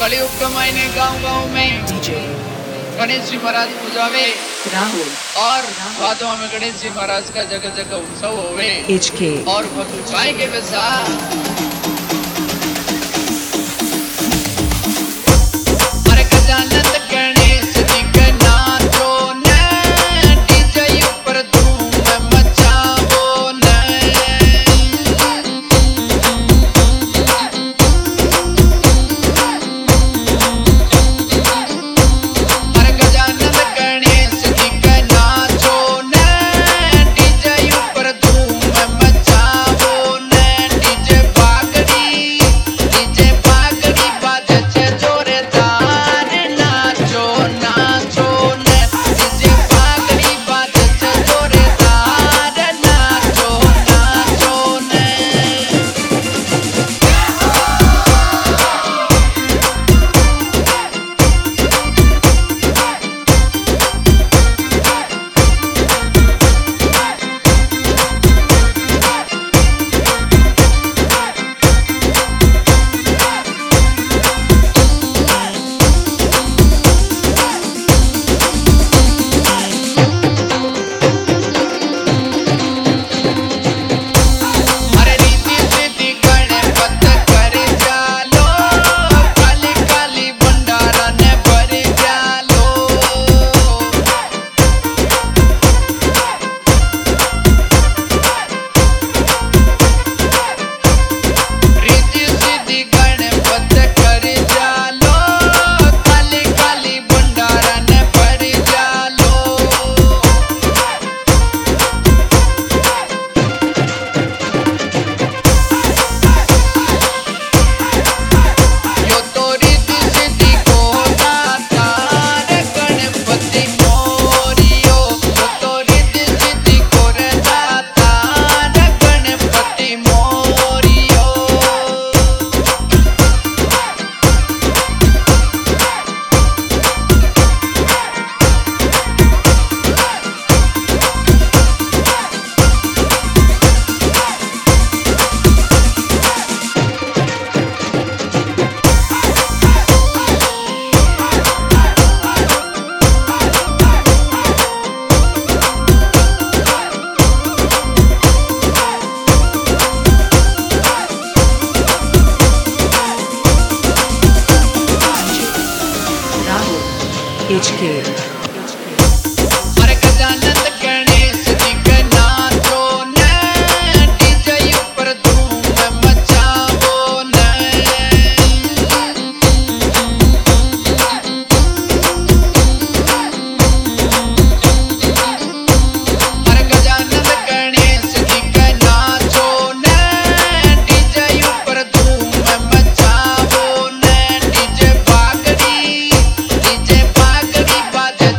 कलयुग के महीने गांव गांव में DJ गणेश जी महाराज पूजावे Rahul और भादों में गणेश जी महाराज का जगह जगह उत्सव होवे HK और बहुत ऊंचाई के वैसा अरे गजानन गणेश जी के नाचो ने डीजे ऊपर धूम मचावो ने अरे गजानन गणेश जी के नाचो ने डीजे ऊपर धूम मचावो ने डीजे पागड़ी बाजे छे जोरदार नाचो नाचो ने डीजे पागड़ी बाजे छे जोरदार नाचो नाचो ने अरे रीति सीधी गणपत कर जालो काली काली भंडारा ने भर जालो रीति सीधी गणपत कर जालो काली काली भंडारा ने भर जालो यो तो रीति सीधी को दाता रे गणपति मोरियो यो तो रीति सीधी को रे दाता रे गणपति मोरियो Rahul HK अरे गजानन गणेश जी के नाचो ने डीजे ऊपर धूम मचावो ने अरे गजानन गणेश जी के नाचो ने डीजे ऊपर धूम मचावो ने डीजे पागड़ी बाजे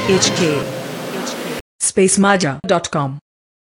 HK. spacemaja.com